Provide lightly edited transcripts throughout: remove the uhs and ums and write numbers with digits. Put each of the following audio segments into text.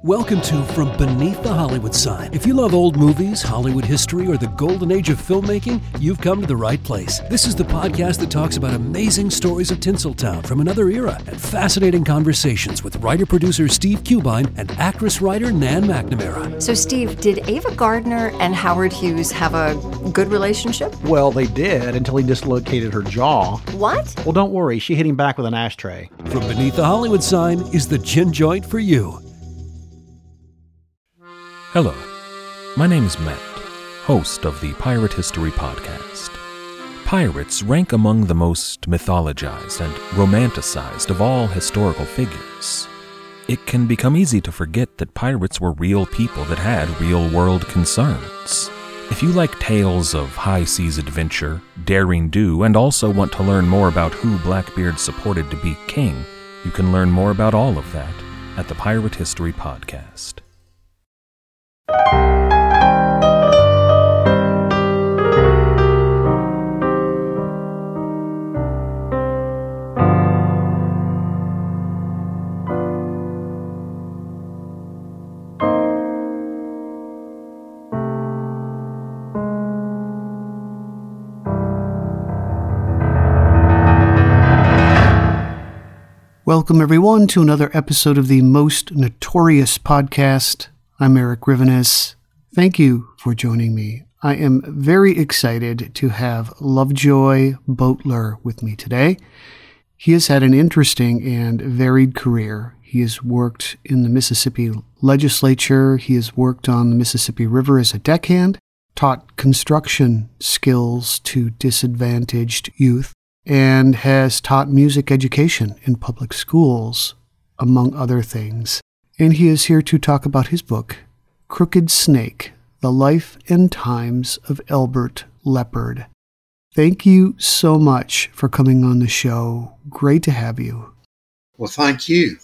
Welcome to From Beneath the Hollywood Sign. If you love old movies, Hollywood history, or the golden age of filmmaking, you've come to the right place. This is the podcast that talks about amazing stories of Tinseltown from another era and fascinating conversations with writer-producer Steve Cubine and actress-writer Nan McNamara. So, Steve, did Ava Gardner and Howard Hughes have a good relationship? Well, they did until he dislocated her jaw. What? Well, don't worry. She hit him back with an ashtray. From Beneath the Hollywood Sign is the gin joint for you. Hello, my name is Matt, host of the Pirate History Podcast. Pirates rank among the most mythologized and romanticized of all historical figures. It can become easy to forget that pirates were real people that had real-world concerns. If you like tales of high-seas adventure, daring do, and also want to learn more about who Blackbeard supported to be king, you can learn more about all of that at the Pirate History Podcast. Welcome, everyone, to another episode of the Most Notorious Podcast. I'm Eric Rivenes. Thank you for joining me. I am very excited to have Lovejoy Boatler with me today. He has had an interesting and varied career. He has worked in the Mississippi legislature. He has worked on the Mississippi River as a deckhand, taught construction skills to disadvantaged youth, and has taught music education in public schools, among other things. And he is here to talk about his book, Crooked Snake, The Life and Times of Elbert Leopard. Thank you so much for coming on the show. Great to have you. Well, thank you.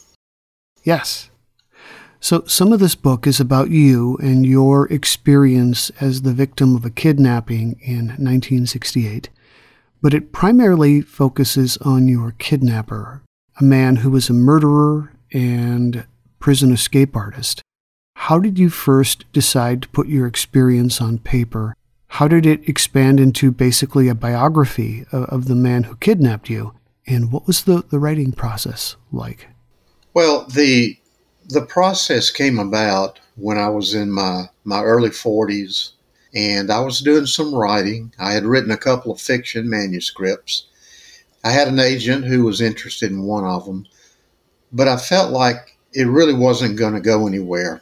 Yes. So some of this book is about you and your experience as the victim of a kidnapping in 1968. But it primarily focuses on your kidnapper, a man who was a murderer and prison escape artist. How did you first decide to put your experience on paper? How did it expand into basically a biography of the man who kidnapped you? And what was the writing process like? Well, the process came about when I was in my early 40s. And I was doing some writing. I had written a couple of fiction manuscripts. I had an agent who was interested in one of them, but I felt like it really wasn't going to go anywhere.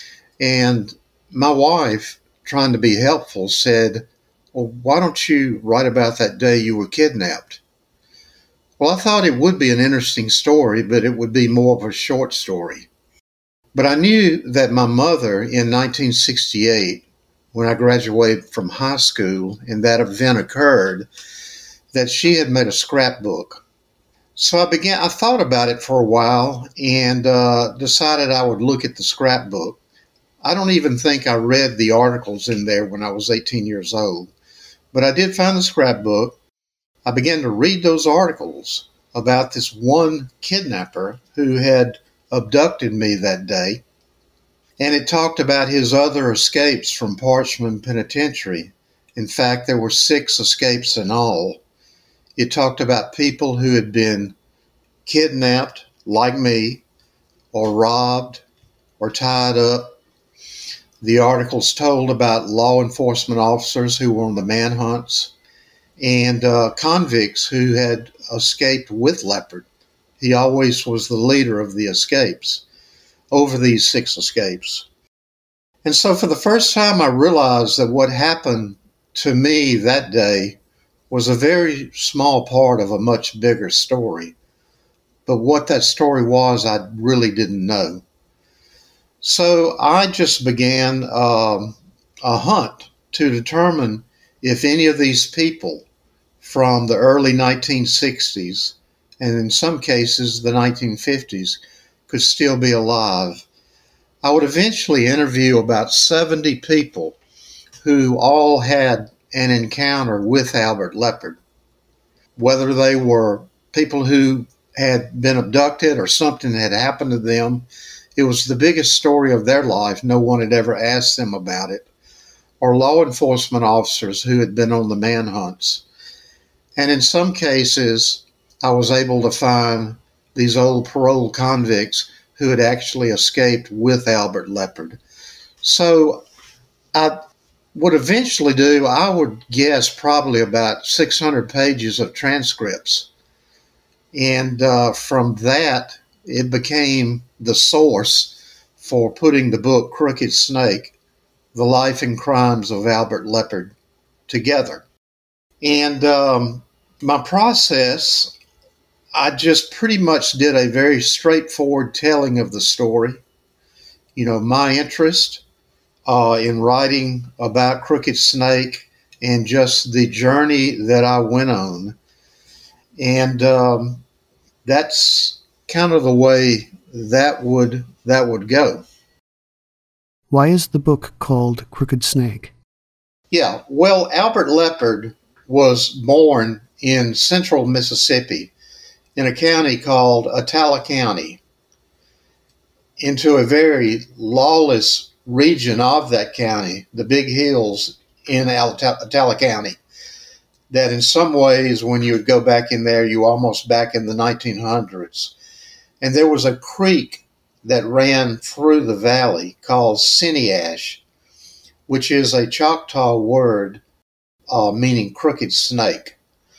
And my wife, trying to be helpful, said, "Well, why don't you write about that day you were kidnapped?" Well, I thought it would be an interesting story, but it would be more of a short story. But I knew that my mother in 1968, when I graduated from high school and that event occurred, that she had made a scrapbook. So I thought about it for a while and decided I would look at the scrapbook. I don't even think I read the articles in there when I was 18 years old, but I did find the scrapbook. I began to read those articles about this one kidnapper who had abducted me that day. And it talked about his other escapes from Parchman Penitentiary. In fact, there were 6 escapes in all. It talked about people who had been kidnapped, like me, or robbed, or tied up. The articles told about law enforcement officers who were on the manhunts, and convicts who had escaped with Leopard. He always was the leader of the escapes over these 6 escapes. And so for the first time, I realized that what happened to me that day was a very small part of a much bigger story. But what that story was, I really didn't know. So I just began a hunt to determine if any of these people from the early 1960s, and in some cases the 1950s, could still be alive. I would eventually interview about 70 people who all had an encounter with Albert Leopard, whether they were people who had been abducted or something had happened to them it was the biggest story of their life. No one had ever asked them about it. Or law enforcement officers who had been on the manhunts. And in some cases, I was able to find these old parole convicts who had actually escaped with Albert Leppard. So I would eventually do, I would guess, probably about 600 pages of transcripts. And from that, it became the source for putting the book Crooked Snake, The Life and Crimes of Albert Leppard together. And my process, I just pretty much did a very straightforward telling of the story. You know, my interest in writing about Crooked Snake and just the journey that I went on. And that's kind of the way that would go. Why is the book called Crooked Snake? Yeah, well, Albert Leppard was born in central Mississippi in a county called Attala County, into a very lawless region of that county, the Big Hills in Attala County, that in some ways, when you would go back in there, you almost back in the 1900s. And there was a creek that ran through the valley called Sineash, which is a Choctaw word meaning crooked snake.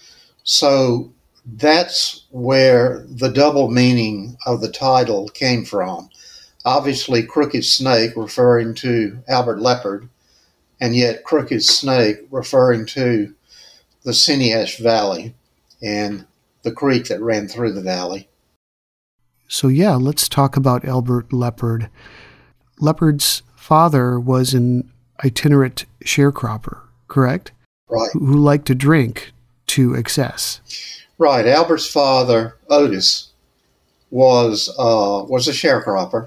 So that's where the double meaning of the title came from. Obviously, Crooked Snake referring to Albert Leppard, and yet Crooked Snake referring to the Sineash Valley and the creek that ran through the valley. So yeah, let's talk about Albert Leppard. Leppard's father was an itinerant sharecropper, correct? Right. Who liked to drink to excess. Right. Albert's father, Otis, was a sharecropper,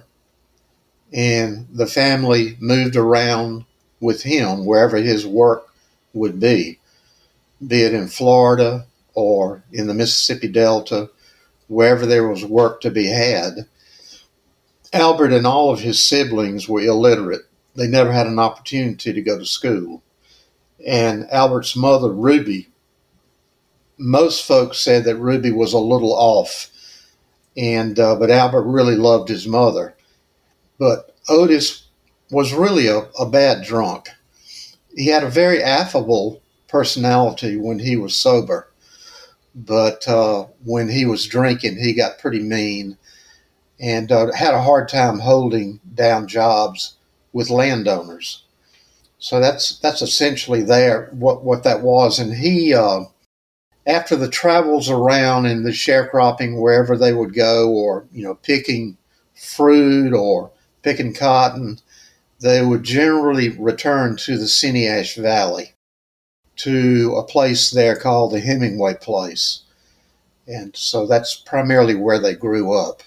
and the family moved around with him wherever his work would be it in Florida or in the Mississippi Delta, wherever there was work to be had. Albert and all of his siblings were illiterate. They never had an opportunity to go to school. And Albert's mother, Ruby, most folks said that Ruby was a little off, but Albert really loved his mother. But Otis was really a bad drunk. He had a very affable personality when he was sober, but when he was drinking, he got pretty mean and had a hard time holding down jobs with landowners. So that's essentially what that was. And he, after the travels around and the sharecropping wherever they would go, or picking fruit or picking cotton, they would generally return to the Sineash Valley, to a place there called the Hemingway Place. And so that's primarily where they grew up.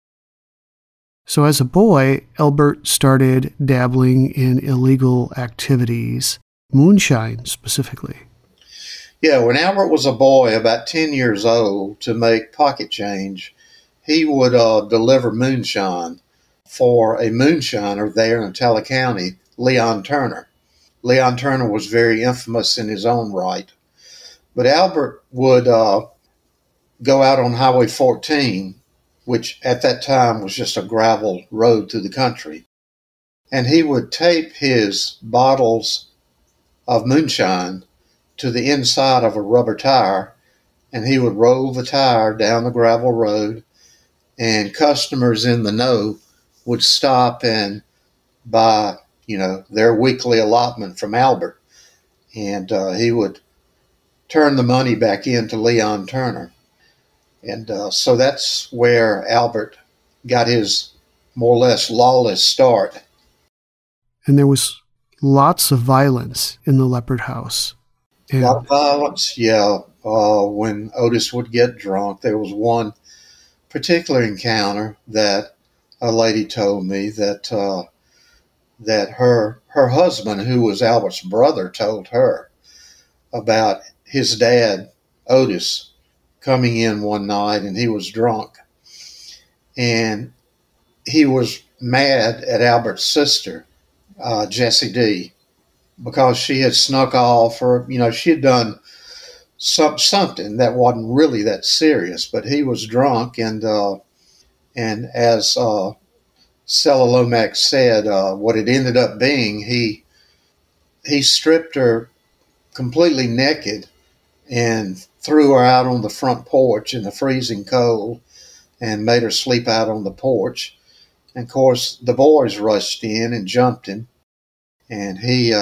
So as a boy, Albert started dabbling in illegal activities, moonshine specifically. Yeah, when Albert was a boy, about 10 years old, to make pocket change, he would deliver moonshine for a moonshiner there in Attala County, Leon Turner. Leon Turner was very infamous in his own right. But Albert would go out on Highway 14, which at that time was just a gravel road through the country, and he would tape his bottles of moonshine to the inside of a rubber tire, and he would roll the tire down the gravel road, and customers in the know would stop and buy, their weekly allotment from Albert, and he would turn the money back into Leon Turner. And so that's where Albert got his more or less lawless start. And there was lots of violence in the Leppard house. A lot of violence, yeah. When Otis would get drunk, there was one particular encounter that a lady told me that her husband, who was Albert's brother, told her about his dad, Otis, coming in one night, and he was drunk. And he was mad at Albert's sister, Jessie D, because she had snuck off, or she had done something that wasn't really that serious. But he was drunk, and as Stella Lomax said, what it ended up being, he stripped her completely naked and threw her out on the front porch in the freezing cold and made her sleep out on the porch. And of course, the boys rushed in and jumped him, and he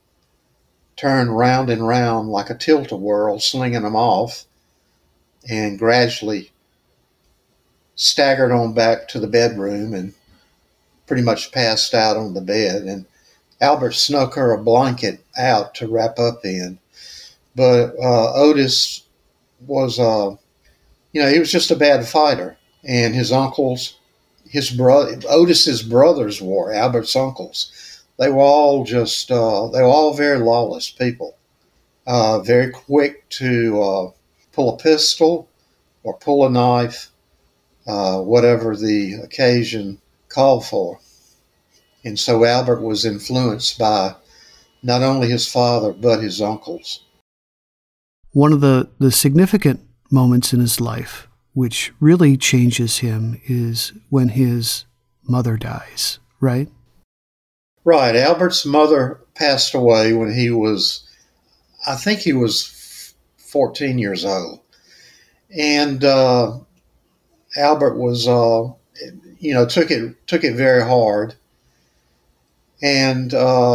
turned round and round like a tilt-a-whirl, slinging them off, and gradually staggered on back to the bedroom and pretty much passed out on the bed. And Albert snuck her a blanket out to wrap up in. But Otis was, he was just a bad fighter. And his uncles, Otis's brothers were Albert's uncles. They were all very lawless people. Very quick to pull a pistol or pull a knife, whatever the occasion called for. And so Albert was influenced by not only his father, but his uncles. One of the significant moments in his life, which really changes him, is when his mother dies, right? Right. Albert's mother passed away when I think he was 14 years old. And Albert was, took it very hard. And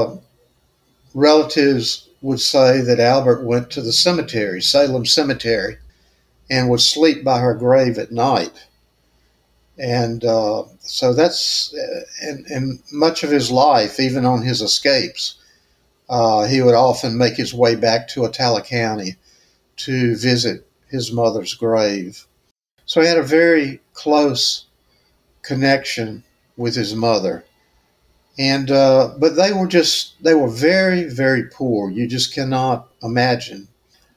relatives would say that Albert went to the cemetery, Salem Cemetery, and would sleep by her grave at night. And so that's, and much of his life, even on his escapes, he would often make his way back to Attala County to visit his mother's grave. So he had a very close connection with his mother. And but they were very, very poor. You just cannot imagine.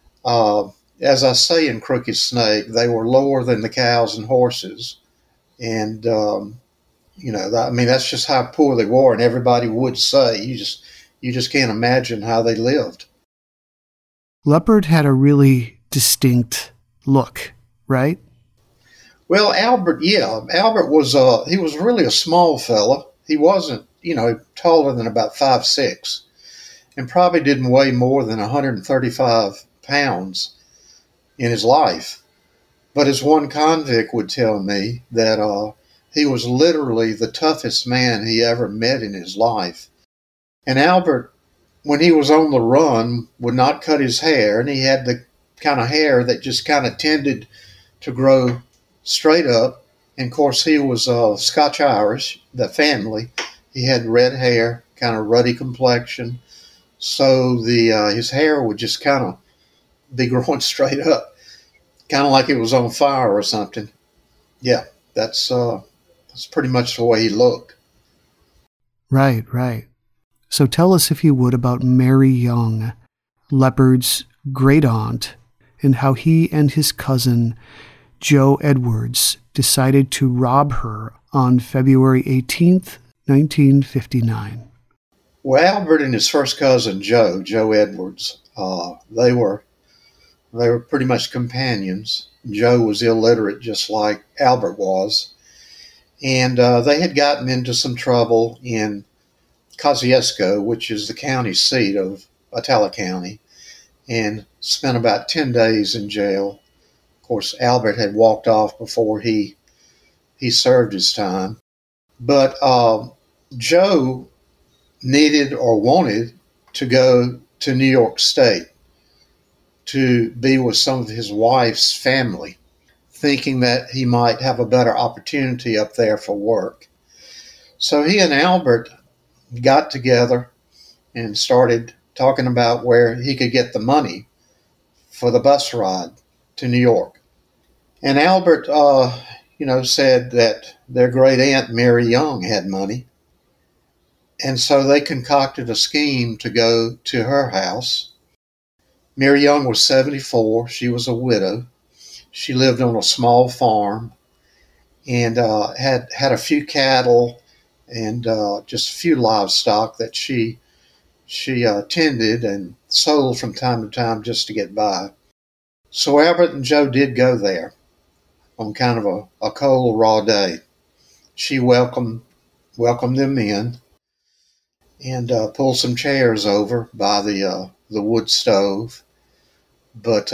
As I say in Crooked Snake, they were lower than the cows and horses. And, that's just how poor they were. And everybody would say, you just can't imagine how they lived. Leppard had a really distinct look, right? Well, Albert was, he was really a small fella. He wasn't, taller than about 5'6", and probably didn't weigh more than 135 pounds in his life. But as one convict would tell me, that he was literally the toughest man he ever met in his life. And Albert, when he was on the run, would not cut his hair, and he had the kind of hair that just kind of tended to grow straight up. And of course, he was Scotch-Irish, the family. He had red hair, kind of ruddy complexion. So his hair would just kind of be growing straight up, kind of like it was on fire or something. Yeah, that's pretty much the way he looked. Right. So tell us, if you would, about Mary Young, Leppard's great aunt, and how he and his cousin, Joe Edwards, decided to rob her on February 18th, 1959. Well, Albert and his first cousin, Joe Edwards, they were pretty much companions. Joe was illiterate, just like Albert was. And they had gotten into some trouble in Kosciuszko, which is the county seat of Attala County, and spent about 10 days in jail. Of course, Albert had walked off before he served his time. But Joe needed or wanted to go to New York State to be with some of his wife's family, thinking that he might have a better opportunity up there for work. So he and Albert got together and started talking about where he could get the money for the bus ride to New York. And Albert, said that their great aunt, Mary Young, had money. And so they concocted a scheme to go to her house. Mary Young was 74. She was a widow. She lived on a small farm and had a few cattle and just a few livestock that she tended and sold from time to time just to get by. So Albert and Joe did go there on kind of a cold, raw day. She welcomed them in and pulled some chairs over by the wood stove. But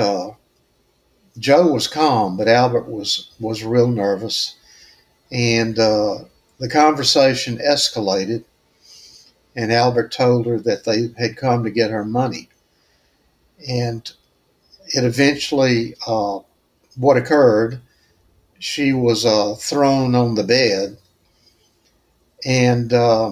Joe was calm, but Albert was real nervous. And the conversation escalated, and Albert told her that they had come to get her money. And it eventually, what occurred, she was thrown on the bed, and,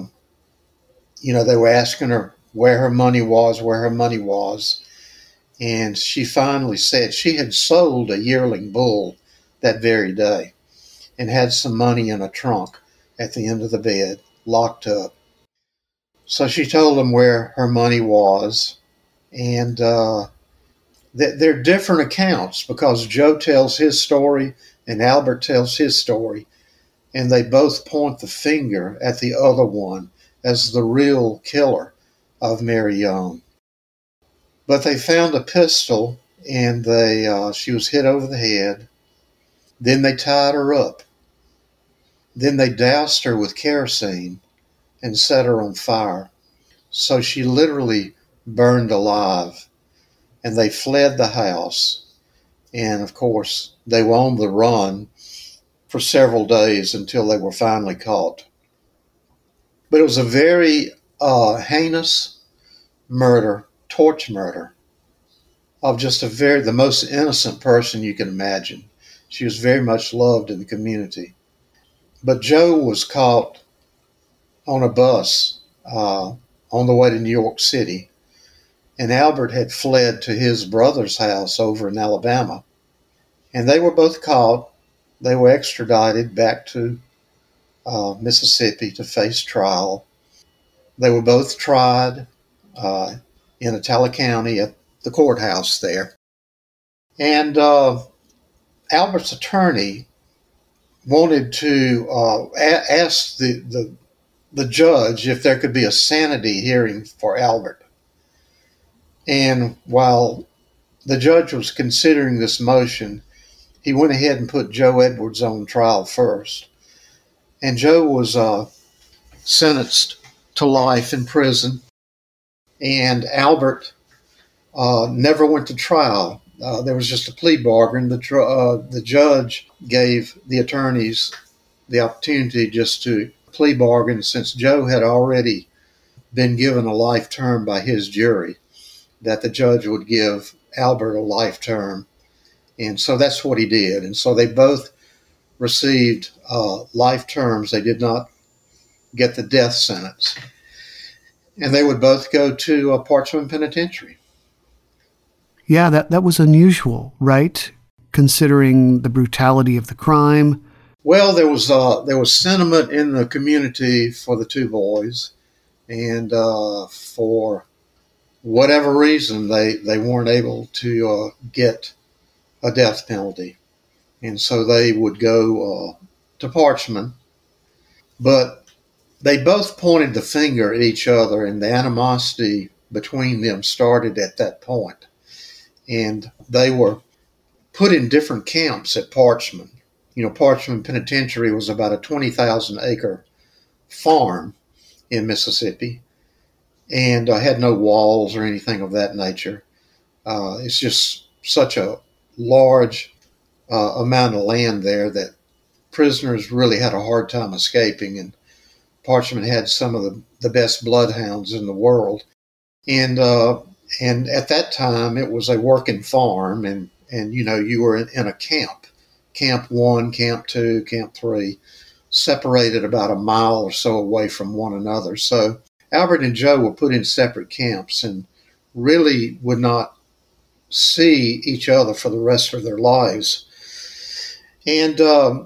they were asking her where her money was, and she finally said she had sold a yearling bull that very day and had some money in a trunk at the end of the bed, locked up. So she told them where her money was, and they're different accounts because Joe tells his story and Albert tells his story, and they both point the finger at the other one as the real killer of Mary Young. But they found a pistol, and she was hit over the head. Then they tied her up. Then they doused her with kerosene and set her on fire. So she literally burned alive. And they fled the house. And, of course, they were on the run for several days until they were finally caught. But it was a very heinous murder, torch murder, of just the most innocent person you can imagine. She was very much loved in the community. But Joe was caught on a bus on the way to New York City, and Albert had fled to his brother's house over in Alabama. And they were both caught. They were extradited back to Mississippi to face trial. They were both tried in Attala County at the courthouse there. And Albert's attorney wanted to ask the judge if there could be a sanity hearing for Albert. And while the judge was considering this motion, he went ahead and put Joe Edwards on trial first. And Joe was sentenced to life in prison, and Albert never went to trial. There was just a plea bargain. The judge gave the attorneys the opportunity just to plea bargain since Joe had already been given a life term by his jury, that the judge would give Albert a life term. And so that's what he did. And so they both received life terms. They did not get the death sentence. And they would both go to Parchman Penitentiary. Yeah, that was unusual, right? Considering the brutality of the crime. Well, there was sentiment in the community for the two boys, and for whatever reason, they weren't able to get a death penalty, and so they would go to Parchman. But they both pointed the finger at each other, and the animosity between them started at that point. And they were put in different camps at Parchman. Parchman Penitentiary was about a 20,000-acre farm in Mississippi, and had no walls or anything of that nature. It's just such a large amount of land there that prisoners really had a hard time escaping, and Parchman had some of the best bloodhounds in the world. And at that time, it was a working farm, and you were in a camp. Camp 1, Camp 2, Camp 3, separated about a mile or so away from one another. So Albert and Joe were put in separate camps and really would not see each other for the rest of their lives. And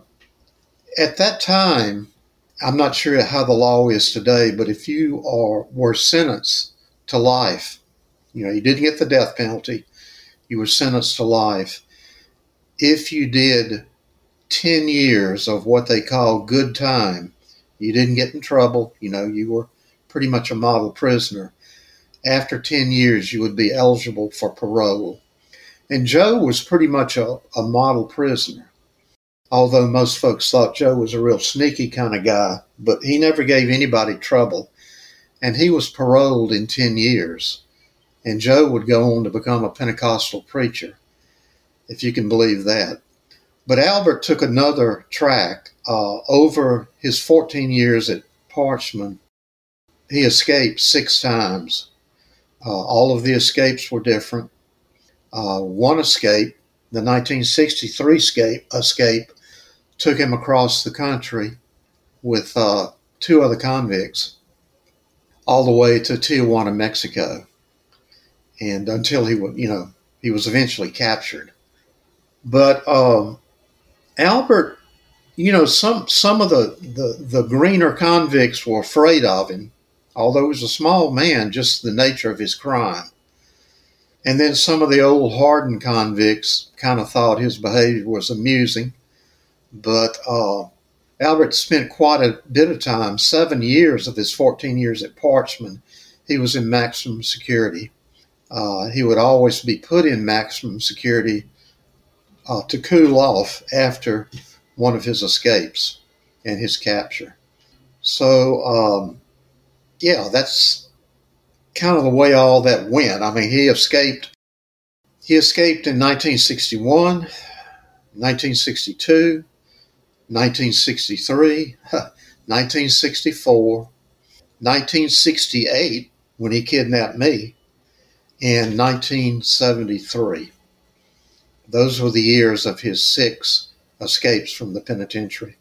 at that time, I'm not sure how the law is today, but if you were sentenced to life, you didn't get the death penalty, you were sentenced to life. If you did 10 years of what they call good time, You didn't get in trouble. You were pretty much a model prisoner. After 10 years, you would be eligible for parole. And Joe was pretty much a model prisoner, although most folks thought Joe was a real sneaky kind of guy, but he never gave anybody trouble. And he was paroled in 10 years. And Joe would go on to become a Pentecostal preacher, if you can believe that. But Albert took another track. Over his 14 years at Parchman, he escaped 6 times. All of the escapes were different. One escape, the 1963 escape, took him across the country with 2 other convicts all the way to Tijuana, Mexico. And until he was eventually captured. But Albert, some of the greener convicts were afraid of him, although he was a small man, just the nature of his crime. And then some of the old hardened convicts kind of thought his behavior was amusing. But Albert spent quite a bit of time, 7 years of his 14 years at Parchman, he was in maximum security. He would always be put in maximum security to cool off after one of his escapes and his capture. So, that's kind of the way all that went. I mean, he escaped in 1961, 1962, 1963, 1964, 1968, when he kidnapped me, and 1973. Those were the years of his 6 escapes from the penitentiary.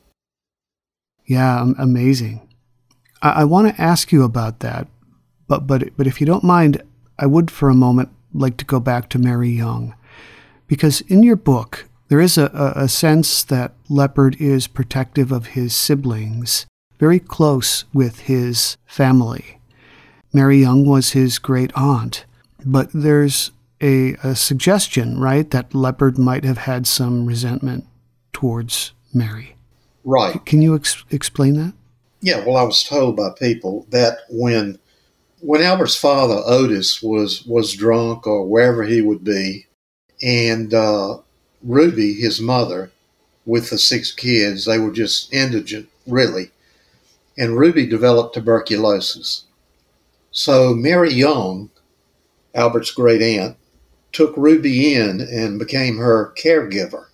Yeah, amazing. I want to ask you about that, but if you don't mind, I would for a moment like to go back to Mary Young, because in your book, there is a sense that Leppard is protective of his siblings, very close with his family. Mary Young was his great aunt, but there's a suggestion, right, that Leppard might have had some resentment towards Mary. Right. Can you explain that? Yeah, well, I was told by people that when Albert's father, Otis, was drunk or wherever he would be, and Ruby, his mother, with the 6 kids, they were just indigent, really. And Ruby developed tuberculosis. So Mary Young, Albert's great aunt, took Ruby in and became her caregiver.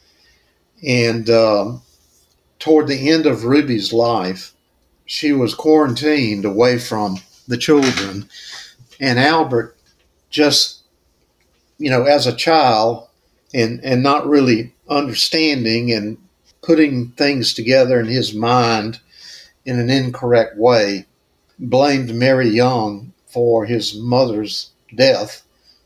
And toward the end of Ruby's life, she was quarantined away from the children. And Albert just, as a child and not really understanding and putting things together in his mind in an incorrect way, blamed Mary Young for his mother's death,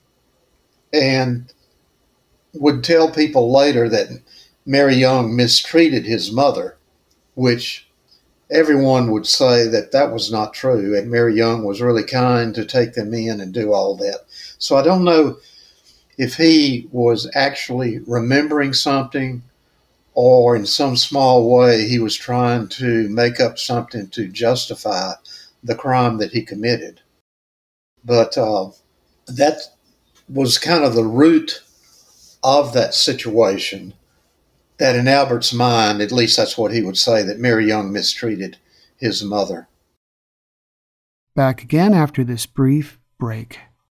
and would tell people later that Mary Young mistreated his mother, which everyone would say that was not true, and Mary Young was really kind to take them in and do all that. So I don't know if he was actually remembering something or in some small way he was trying to make up something to justify the crime that he committed. But that was kind of the root of that situation, that in Albert's mind, at least that's what he would say, that Mary Young mistreated his mother. Back again after this brief break.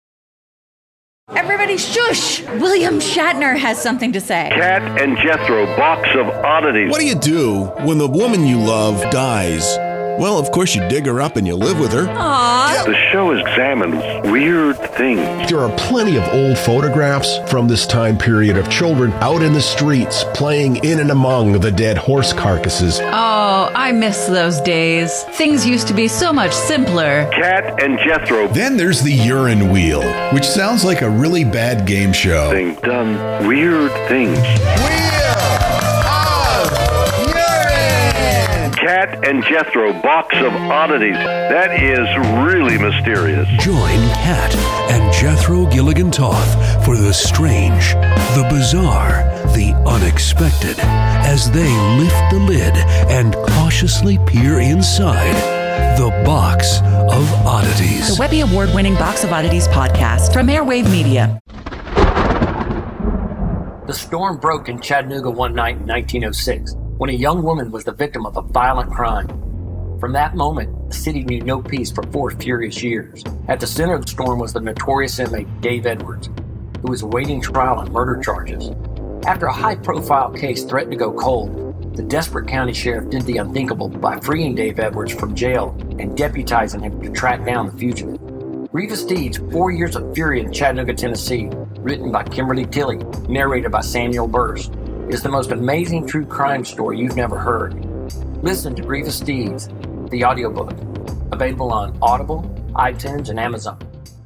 Everybody shush! William Shatner has something to say. Cat and Jethro, box of oddities. What do you do when the woman you love dies? Well, of course, you dig her up and you live with her. Aww. The show examines weird things. There are plenty of old photographs from this time period of children out in the streets playing in and among the dead horse carcasses. Oh, I miss those days. Things used to be so much simpler. Cat and Jethro. Then there's the urine wheel, which sounds like a really bad game show. They've done weird things. Wheel of urine! Cat and Jethro, Box of Oddities. That is really mysterious. Join Cat and Jethro Gilligan Toth for the strange, the bizarre, the unexpected, as they lift the lid and cautiously peer inside the Box of Oddities. The Webby Award-winning Box of Oddities podcast from Airwave Media. The storm broke in Chattanooga one night in 1906 when a young woman was the victim of a violent crime. From that moment, the city knew no peace for 4 furious years. At the center of the storm was the notorious inmate Dave Edwards, who was awaiting trial on murder charges. After a high-profile case threatened to go cold, the desperate county sheriff did the unthinkable by freeing Dave Edwards from jail and deputizing him to track down the fugitive. Grievous Deeds, 4 Years of Fury in Chattanooga, Tennessee, written by Kimberly Tilley, narrated by Samuel Burst, is the most amazing true crime story you've never heard. Listen to Grievous Deeds, the audiobook, available on Audible, iTunes, and Amazon.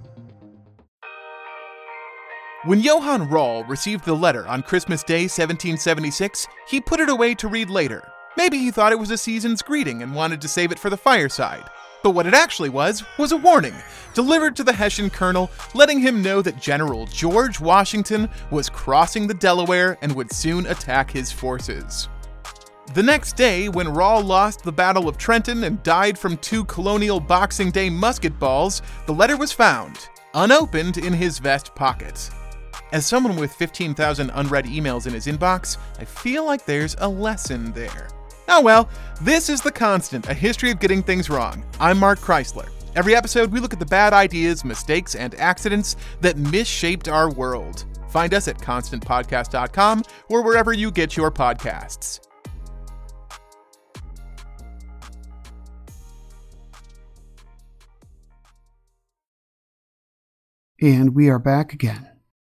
When Johann Rall received the letter on Christmas Day 1776, he put it away to read later. Maybe he thought it was a season's greeting and wanted to save it for the fireside. But what it actually was a warning, delivered to the Hessian colonel, letting him know that General George Washington was crossing the Delaware and would soon attack his forces. The next day, when Rall lost the Battle of Trenton and died from 2 colonial Boxing Day musket balls, the letter was found, unopened, in his vest pocket. As someone with 15,000 unread emails in his inbox, I feel like there's a lesson there. Oh well, this is The Constant, a history of getting things wrong. I'm Mark Chrysler. Every episode, we look at the bad ideas, mistakes, and accidents that misshaped our world. Find us at constantpodcast.com or wherever you get your podcasts. And we are back again.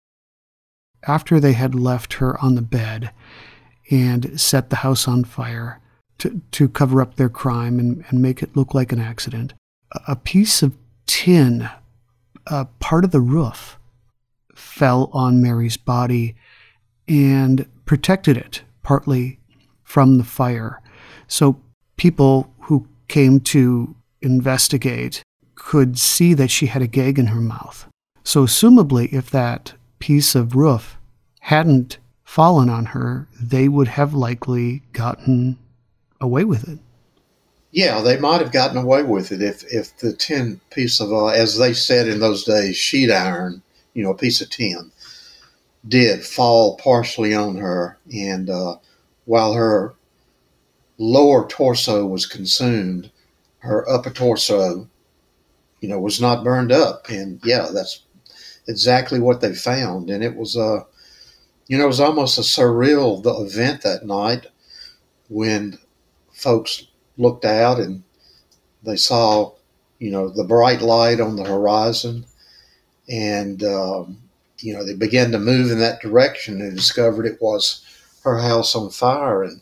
After they had left her on the bed and set the house on fire to cover up their crime and make it look like an accident, a piece of tin, part of the roof, fell on Mary's body and protected it partly from the fire. So people who came to investigate could see that she had a gag in her mouth. So assumably, if that piece of roof hadn't fallen on her, they would have likely gotten away with it. Yeah, they might have gotten away with it if the tin piece of, as they said in those days, sheet iron, a piece of tin, did fall partially on her. And while her lower torso was consumed, her upper torso, was not burned up. And yeah, that's exactly what they found. And it was, it was almost a surreal event that night when folks looked out and they saw, the bright light on the horizon, and, they began to move in that direction and discovered it was her house on fire. And,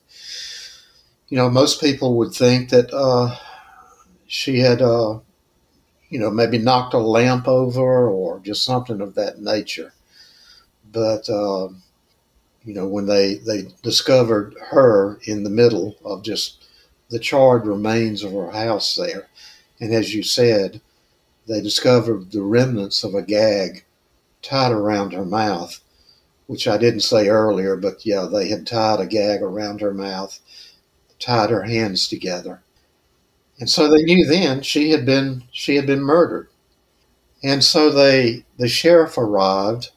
most people would think that she had, maybe knocked a lamp over or just something of that nature. But, when they discovered her in the middle of just the charred remains of her house there, and as you said, they discovered the remnants of a gag tied around her mouth, which I didn't say earlier, but yeah, they had tied a gag around her mouth, tied her hands together. And so they knew then she had been murdered. And so the sheriff arrived,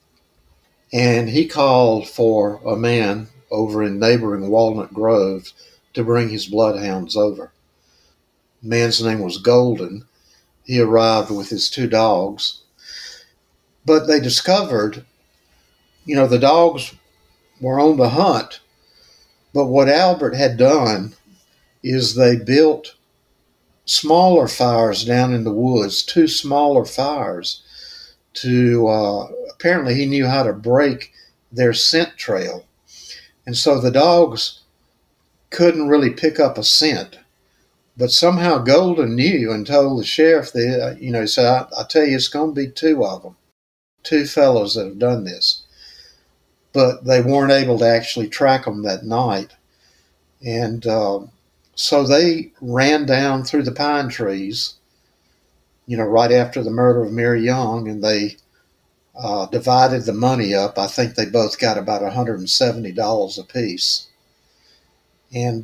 and he called for a man over in neighboring Walnut Grove to bring his bloodhounds over. The man's name was Golden. He arrived with his 2 dogs. But they discovered, the dogs were on the hunt. But what Albert had done is they built smaller fires down in the woods, 2 smaller fires, to, apparently he knew how to break their scent trail. And so the dogs couldn't really pick up a scent. But somehow Golden knew and told the sheriff that, he said, I tell you, it's going to be 2 of them, 2 fellows that have done this. But they weren't able to actually track them that night. And So they ran down through the pine trees, right after the murder of Mary Young, and they divided the money up. I think they both got about $170 apiece. And,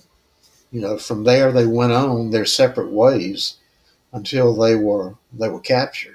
from there they went on their separate ways until they were captured.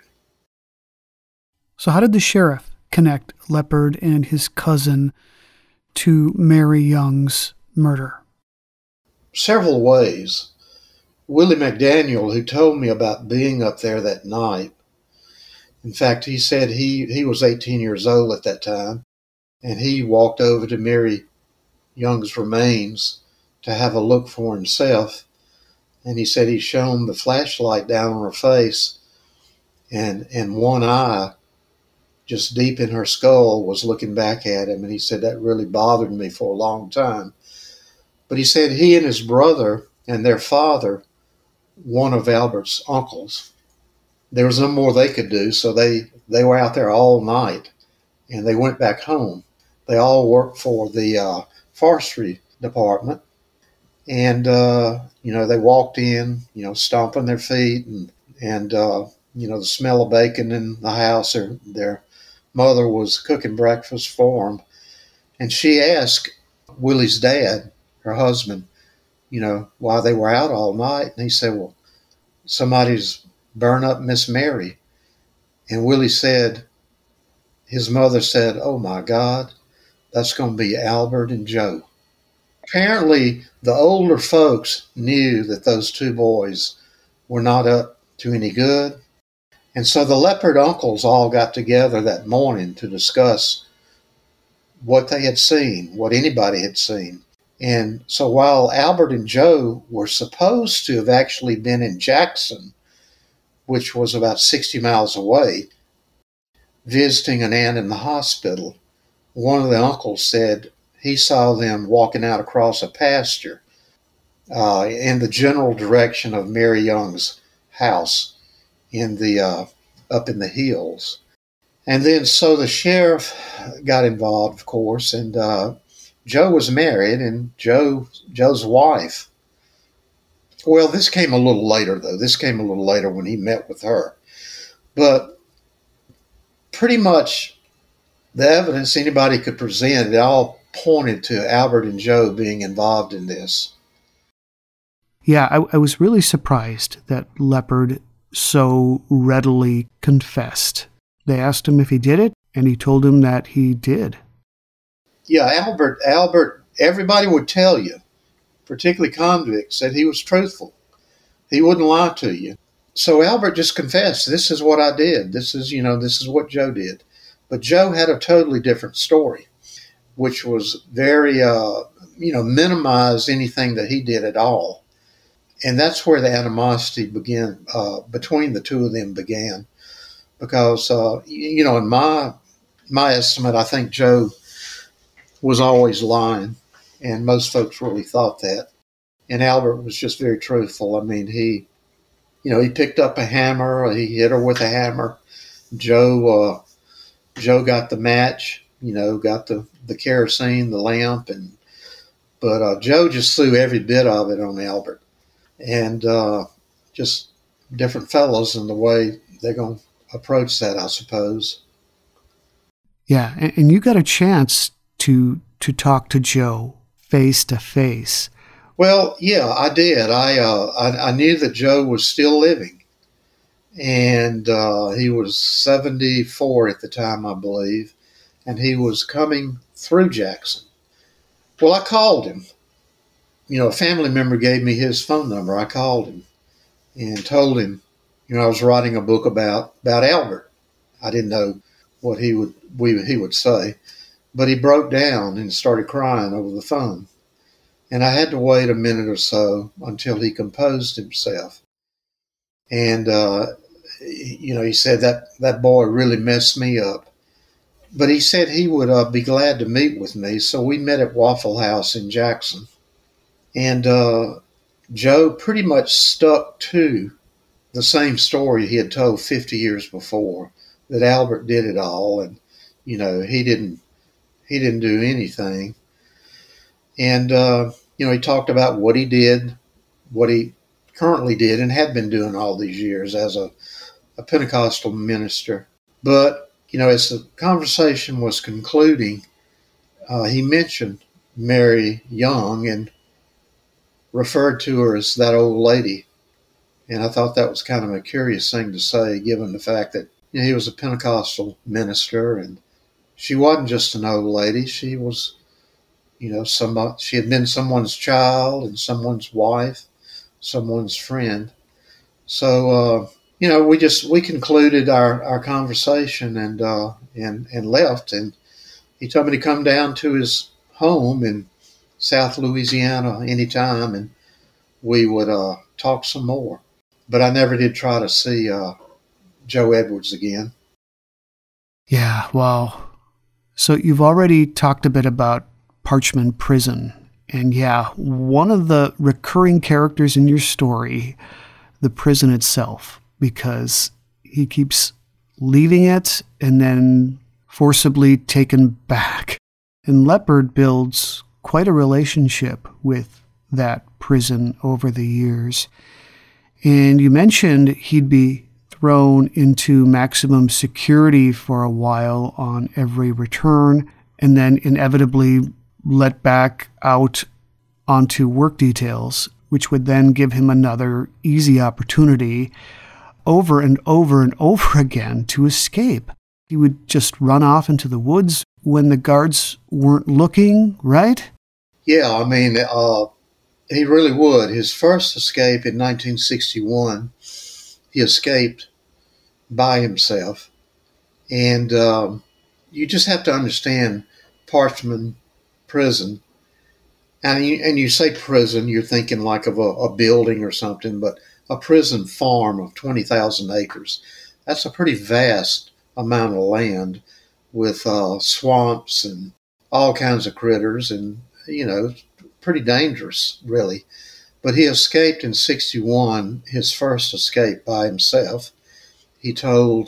So how did the sheriff connect Leppard and his cousin to Mary Young's murder? Several ways. Willie McDaniel, who told me about being up there that night, in fact, he said he was 18 years old at that time, and he walked over to Mary Young's remains to have a look for himself, and he said he shone the flashlight down on her face, and one eye, just deep in her skull, was looking back at him, and he said that really bothered me for a long time. But he said he and his brother and their father, one of Albert's uncles, there was no more they could do, so they were out there all night, and they went back home. They all worked for the forestry department, and they walked in, stomping their feet, and the smell of bacon in the house. Their mother was cooking breakfast for them, and she asked Willie's dad, her husband, why they were out all night, and he said, well, somebody's burned up Miss Mary. And Willie said, his mother said, oh my God, that's going to be Albert and Joe. Apparently, the older folks knew that those two boys were not up to any good. And so the Leppard uncles all got together that morning to discuss what they had seen, what anybody had seen. And so while Albert and Joe were supposed to have actually been in Jackson, which was about 60 miles away, visiting an aunt in the hospital, one of the uncles said he saw them walking out across a pasture in the general direction of Mary Young's house in the up in the hills. And then so the sheriff got involved, of course, and Joe was married, and Joe's wife. Well, this came a little later, though. This came a little later when he met with her. But pretty much the evidence anybody could present, it all pointed to Albert and Joe being involved in this. Yeah, I was really surprised that Leppard so readily confessed. They asked him if he did it, and he told them that he did. Yeah, Albert, everybody would tell you, particularly convicts, that he was truthful. He wouldn't lie to you. So Albert just confessed, this is what I did. This is what Joe did. But Joe had a totally different story, which was very, minimized anything that he did at all. And that's where the animosity began, between the two of them began. Because, in my estimate, I think Joe was always lying, and most folks really thought that. And Albert was just very truthful. I mean, he picked up a hammer, he hit her with a hammer. Joe got the match, got the kerosene, the lamp, but Joe just threw every bit of it on Albert. And just different fellows and the way they're going to approach that, I suppose. Yeah, and you got a chance to talk to Joe face to face. Well, yeah, I did. I knew that Joe was still living, and he was 74 at the time, I believe, and he was coming through Jackson. Well, I called him. A family member gave me his phone number. I called him and told him, I was writing a book about Albert. I didn't know what he would say. But he broke down and started crying over the phone. And I had to wait a minute or so until he composed himself. And, he said that boy really messed me up. But he said he would be glad to meet with me. So we met at Waffle House in Jackson. And Joe pretty much stuck to the same story he had told 50 years before, that Albert did it all. And, he didn't do anything. And he talked about what he did, what he currently did and had been doing all these years as a Pentecostal minister. But, as the conversation was concluding, he mentioned Mary Young and referred to her as that old lady. And I thought that was kind of a curious thing to say, given the fact that he was a Pentecostal minister, and she wasn't just an old lady. She was, she had been someone's child and someone's wife, someone's friend. So, we concluded our conversation and left. And he told me to come down to his home in South Louisiana anytime, and we would talk some more. But I never did try to see Joe Edwards again. Yeah, wow. So you've already talked a bit about Parchman Prison. And yeah, one of the recurring characters in your story, the prison itself, because he keeps leaving it and then forcibly taken back. And Leppard builds quite a relationship with that prison over the years. And you mentioned he'd be thrown into maximum security for a while on every return, and then inevitably let back out onto work details, which would then give him another easy opportunity over and over and over again to escape. He would just run off into the woods when the guards weren't looking, right? Yeah, he really would. His first escape in 1961, he escaped by himself. And you just have to understand Parchman Prison. And you say prison, you're thinking like of a building or something, but a prison farm of 20,000 acres. That's a pretty vast amount of land with swamps and all kinds of critters, and, pretty dangerous, really. But he escaped in 61, his first escape by himself. He told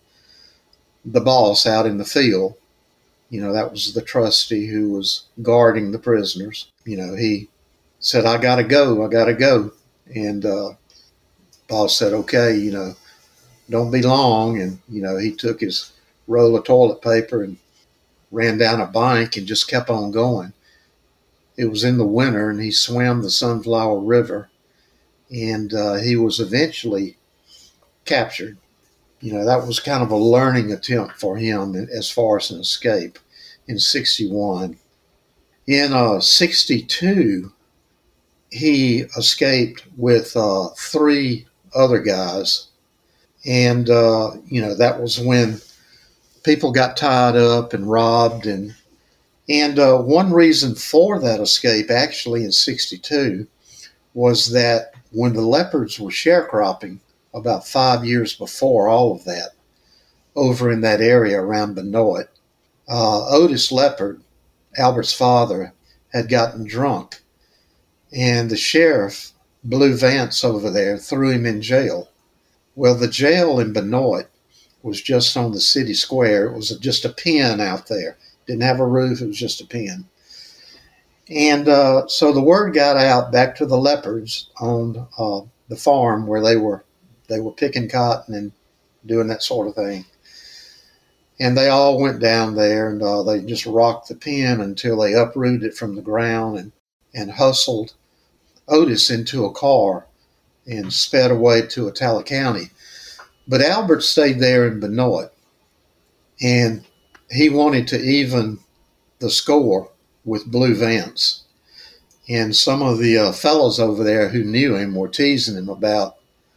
the boss out in the field, that was the trustee who was guarding the prisoners. He said, I gotta go. And boss said, okay, don't be long. And, he took his roll of toilet paper and ran down a bank and just kept on going. It was in the winter, and he swam the Sunflower River, and he was eventually captured. That was kind of a learning attempt for him as far as an escape in 61. In 62, he escaped with 3 other guys, and, that was when people got tied up and robbed, and one reason for that escape, actually, in 62, was that when the Leppards were sharecropping about 5 years before all of that, over in that area around Benoit, Otis Leppard, Albert's father, had gotten drunk, and the sheriff, Blue Vance over there, threw him in jail. Well, the jail in Benoit was just on the city square. It was just a pen out there. Didn't have a roof. It was just a pen. And so the word got out back to the Leppards on the farm where they were picking cotton and doing that sort of thing. And they all went down there, and they just rocked the pen until they uprooted it from the ground and hustled Otis into a car and sped away to Attala County. But Albert stayed there in Benoit, and he wanted to even the score with Blue Vance. And some of the fellows over there who knew him were teasing him about,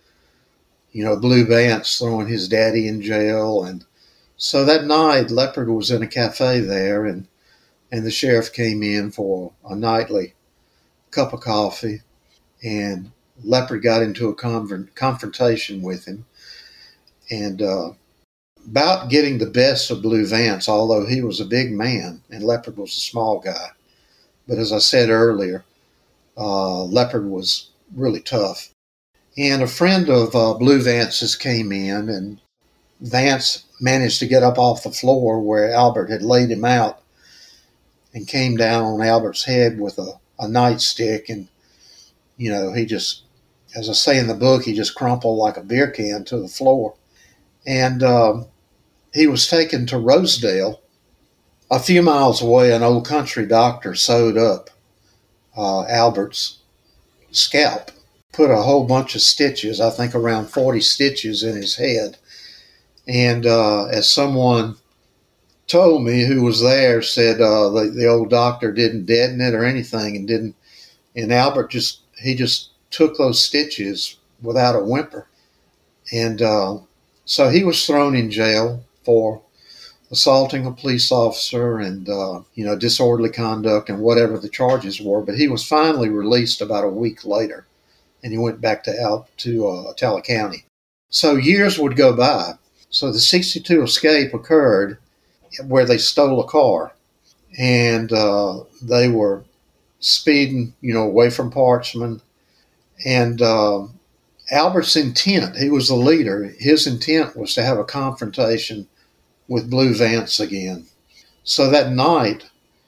Blue Vance throwing his daddy in jail. And so that night, Leppard was in a cafe there, and the sheriff came in for a nightly cup of coffee, and Leppard got into a confrontation with him, and about getting the best of Blue Vance, although he was a big man and Leppard was a small guy. But as I said earlier, Leppard was really tough. And a friend of Blue Vance's came in, and Vance managed to get up off the floor where Albert had laid him out and came down on Albert's head with a nightstick, and he just, as I say in the book, he just crumpled like a beer can to the floor. And he was taken to Rosedale. A few miles away, an old country doctor sewed up Albert's scalp, put a whole bunch of stitches, I think around 40 stitches in his head. And as someone told me who was there, said the old doctor didn't deaden it or anything, and Albert just took those stitches without a whimper. And so he was thrown in jail for assaulting a police officer and, disorderly conduct and whatever the charges were. But he was finally released about a week later, and he went back to Attala County. So years would go by. So the 62 escape occurred where they stole a car, and they were speeding, away from Parchman. And Albert's intent, he was the leader, his intent was to have a confrontation with Blue Vance again. So that night,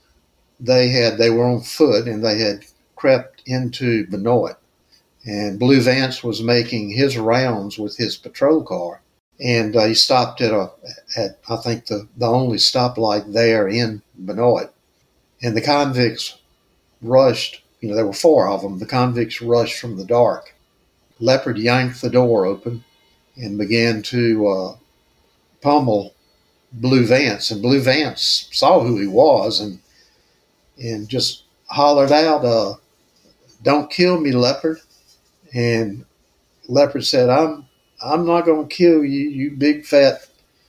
they were on foot, and they had crept into Benoit. And Blue Vance was making his rounds with his patrol car. And he stopped at I think the only stoplight there in Benoit. And the convicts rushed, there were 4 of them. The convicts rushed from the dark. Leopard yanked the door open and began to pummel Blue Vance. And Blue Vance saw who he was and just hollered out, "Don't kill me, Leopard." And Leopard said, I'm not going to kill you, you big fat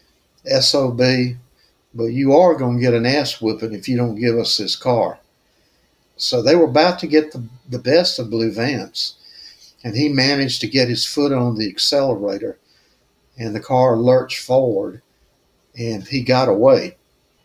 SOB, but you are going to get an ass whipping if you don't give us this car. So they were about to get the best of Blue Vance, and he managed to get his foot on the accelerator, and the car lurched forward, and he got away.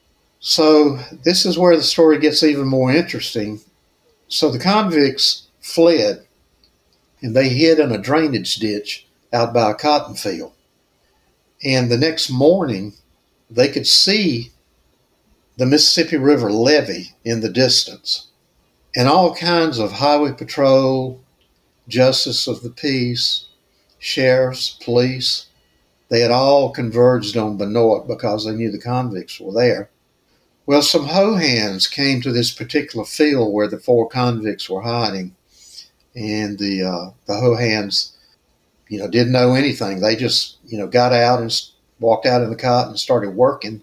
So this is where the story gets even more interesting. So the convicts fled, and they hid in a drainage ditch out by a cotton field. And the next morning, they could see the Mississippi River levee in the distance. And all kinds of highway patrol, justice of the peace, sheriffs, police, they had all converged on Benoit because they knew the convicts were there. Well, some hoe hands came to this particular field where the 4 convicts were hiding. And the hoe hands didn't know anything. They just, got out and walked out in the cotton and started working.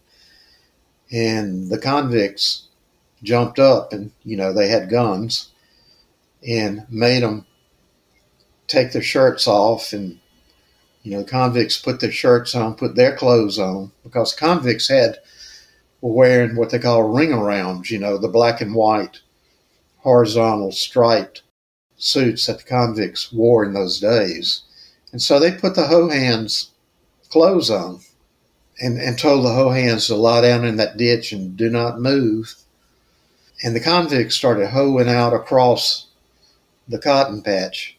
And the convicts jumped up and, they had guns and made them take their shirts off. And, the convicts put their shirts on, put their clothes on, because convicts were wearing what they call ring-arounds, the black and white horizontal striped suits that the convicts wore in those days. And so they put the hoe hands' clothes on and told the hoe hands to lie down in that ditch and do not move. And the convicts started hoeing out across the cotton patch.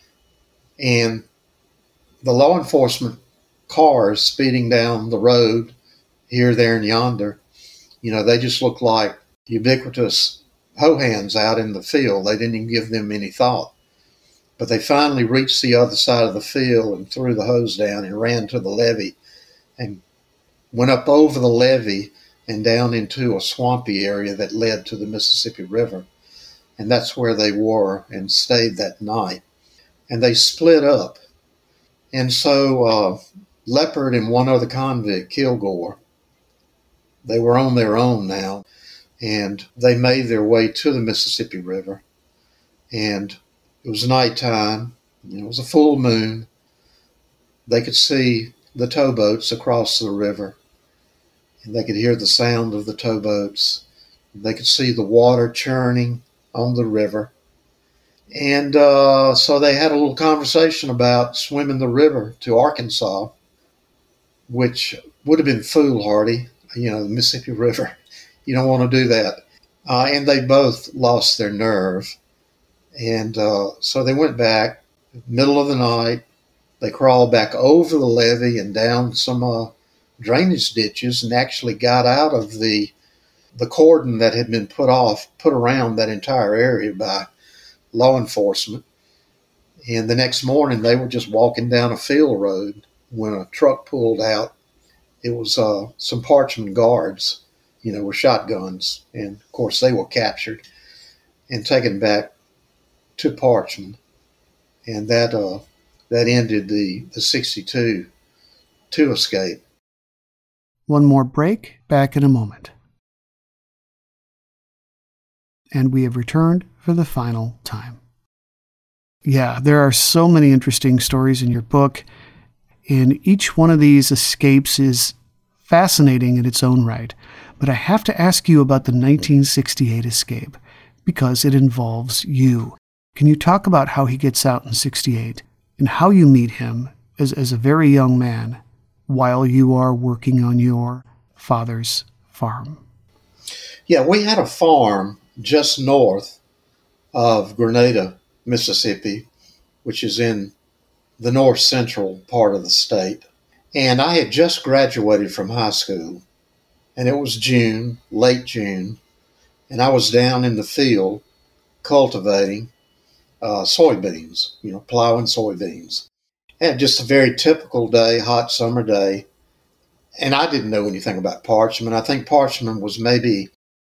And the law enforcement cars speeding down the road here, there, and yonder, they just looked like ubiquitous hoe hands out in the field. They didn't even give them any thought. But they finally reached the other side of the field and threw the hose down and ran to the levee and went up over the levee and down into a swampy area that led to the Mississippi River. And that's where they were and stayed that night. And they split up. And so Leopard and one other convict, Kilgore, they were on their own now. And they made their way to the Mississippi River. And it was nighttime. It was a full moon. They could see the towboats across the river, and they could hear the sound of the towboats. They could see the water churning on the river. And so they had a little conversation about swimming the river to Arkansas, which would have been foolhardy. The Mississippi River, you don't want to do that. And they both lost their nerve. And so they went back, middle of the night. They crawled back over the levee and down some drainage ditches and actually got out of the the cordon that had been put around that entire area by law enforcement. And the next morning, they were just walking down a field road when a truck pulled out. It was some Parchman guards, with shotguns. And, of course, they were captured and taken back to Parchman. And that ended the 62 escape. One more break, back in a moment. And we have returned for the final time. Yeah, there are so many interesting stories in your book, and each one of these escapes is fascinating in its own right. But I have to ask you about the 1968 escape, because it involves you. Can you talk about how he gets out in 68 and how you meet him as a very young man while you are working on your father's farm? Yeah, we had a farm just north of Grenada, Mississippi, which is in the north central part of the state. And I had just graduated from high school, and it was June, late June, and I was down in the field cultivating soybeans, plowing soybeans. And just a very typical day, hot summer day. And I didn't know anything about Parchman. I think Parchman was maybe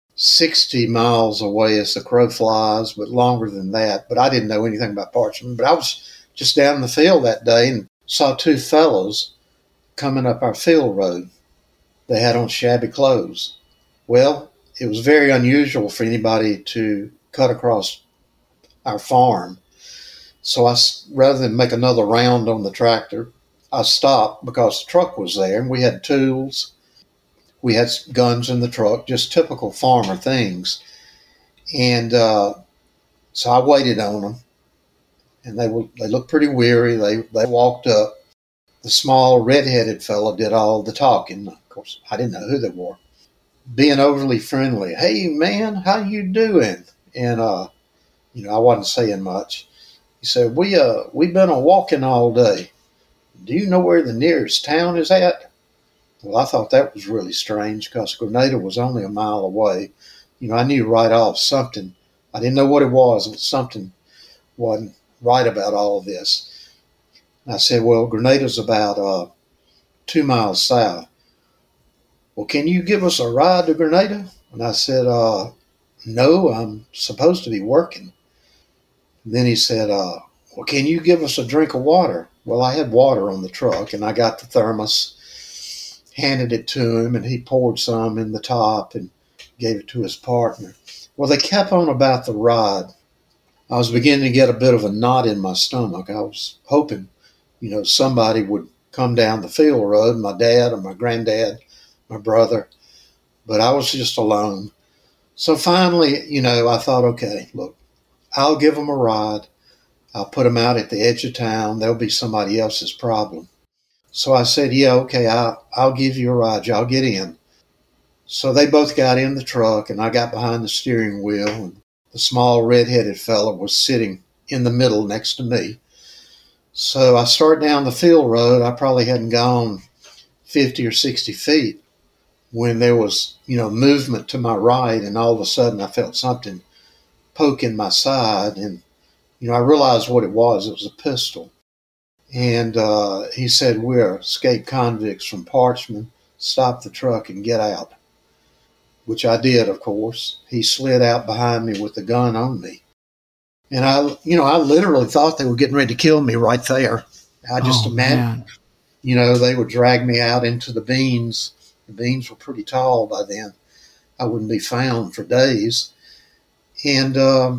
60 miles away as the crow flies, but longer than that. But I didn't know anything about Parchman. But I was just down in the field that day and saw two fellows coming up our field road. They had on shabby clothes. Well, it was very unusual for anybody to cut across our farm. So rather than make another round on the tractor, I stopped because the truck was there and we had tools. We had guns in the truck, just typical farmer things. And so I waited on them, and they looked pretty weary. They walked up. The small red-headed fellow did all the talking. Of course, I didn't know who they were. Being overly friendly. Hey, man, how you doing? And, I wasn't saying much. He said, we've been walking all day. Do you know where the nearest town is at? Well, I thought that was really strange because Grenada was only a mile away. I knew right off something. I didn't know what it was, but something wasn't right about all of this. I said, well, Grenada's about 2 miles south. Well, can you give us a ride to Grenada? And I said, no, I'm supposed to be working. And then he said, well, can you give us a drink of water? Well, I had water on the truck, and I got the thermos, handed it to him, and he poured some in the top and gave it to his partner. Well, they kept on about the ride. I was beginning to get a bit of a knot in my stomach. I was hoping, somebody would come down the field road, my dad or my granddad, my brother, but I was just alone. So finally, I thought, okay, look, I'll give them a ride. I'll put them out at the edge of town. They'll be somebody else's problem. So I said, yeah, okay, I'll give you a ride. Y'all get in. So they both got in the truck, and I got behind the steering wheel, and the small red-headed fellow was sitting in the middle next to me. So I started down the field road. I probably hadn't gone 50 or 60 feet when there was, movement to my right, and all of a sudden I felt something poke in my side, and I realized what it was. It was a pistol. And he said, we're escaped convicts from Parchman. Stop the truck and get out, which I did, of course. He slid out behind me with the gun on me. And I literally thought they were getting ready to kill me right there. I just imagined, they would drag me out into the beans. The beans were pretty tall by then. I wouldn't be found for days. And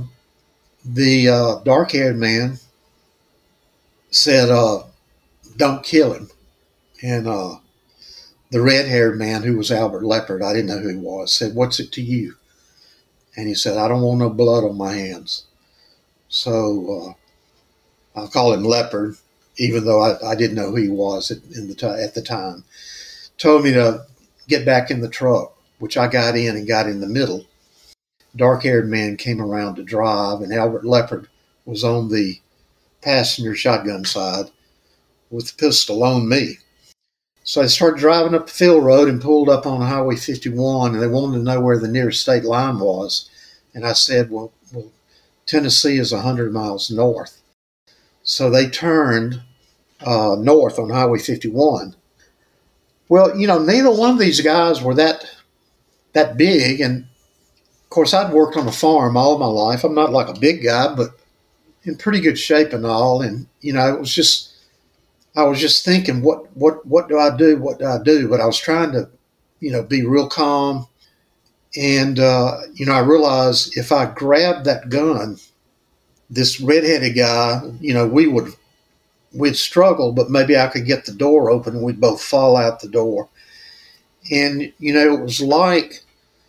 the dark-haired man said, don't kill him. And the red-haired man, who was Albert Leopard, I didn't know who he was, said, what's it to you? And he said, I don't want no blood on my hands. So I'll call him Leopard, even though I didn't know who he was at the time. Told me to get back in the truck, which I got in and got in the middle. Dark-haired man came around to drive, and Albert Leopard was on the passenger shotgun side with the pistol on me. So they started driving up the field road and pulled up on Highway 51, and they wanted to know where the nearest state line was. And I said, well Tennessee is 100 miles north. So they turned north on Highway 51. Well, neither one of these guys were that big. And, of course, I'd worked on a farm all my life. I'm not like a big guy, but in pretty good shape and all. And, I was just thinking, what do I do? What do I do? But I was trying to, be real calm. And, I realized if I grabbed that gun, this redheaded guy, we'd struggle, but maybe I could get the door open and we'd both fall out the door. And, it was like,